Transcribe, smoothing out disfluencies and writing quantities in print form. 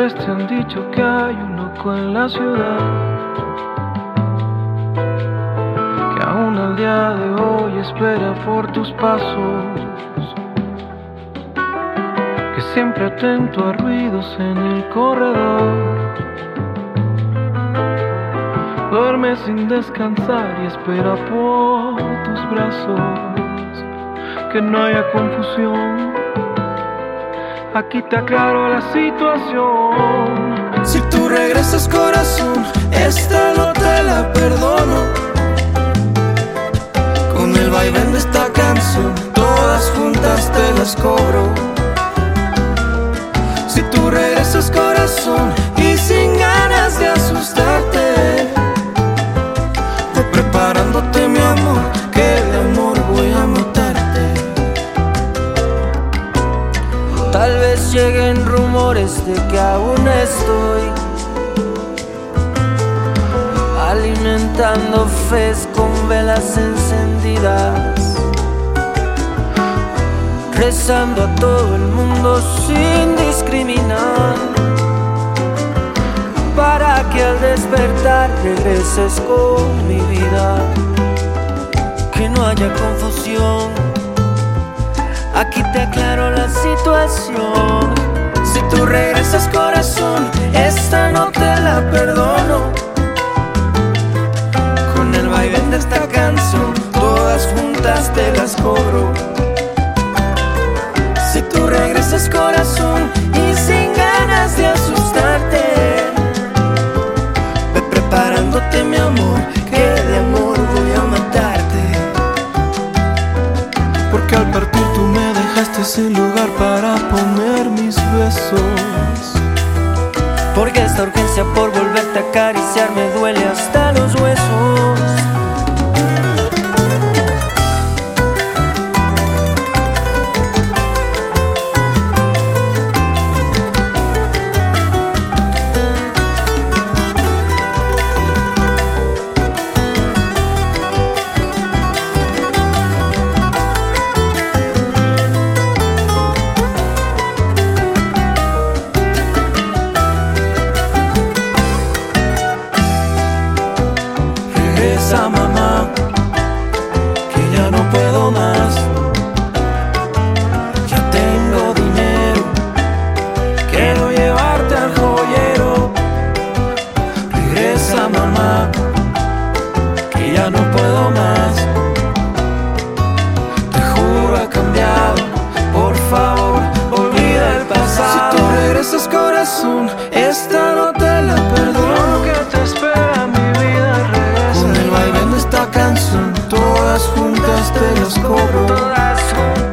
vez te han dicho que hay un loco en la ciudad, que aún al día de hoy espera por tus pasos, que siempre atento a ruidos en el corredor, duerme sin descansar y espera por tus brazos, que no haya confusión. Aquí te aclaro la situación. Si tú regresas, corazón, esta no te la perdono. Con el vaivén de esta canción, todas juntas te las cobro. Si tú regresas, corazón, y sin ganas de asustarte, voy preparándote, mi amor, que de amor voy a matarte. Tal vez lleguen rumores de que aún estoy alimentando fes con velas encendidas, rezando a todo el mundo sin discriminar, para que al despertar regreses con mi vida, que no haya confusión. Aquí te aclaro la situación. Si tú regresas, corazón, esta no te la perdono. Con el vaivén de esta canción, todas juntas te las cobro. Si tú regresas, corazón, y sin ganas de asustarte, ve preparándote, mi amor, que de amor voy a matarte. Porque al partir tú me dejaste sin lugar para poner mis besos. Porque esta urgencia por volverte a acariciar me duele hasta los huesos. Regresa, mamá, que ya no puedo más. Ya tengo dinero, quiero llevarte al joyero. Regresa, mamá, que ya no puedo más. Te juro ha cambiado, por favor, olvida el pasado. Si tú regresas, corazón, esta no te la perdono. ¿Qué te espera, mi vida? Regresa. Con el vaivén de esta canción, todas juntas te las cobro. Todas juntas.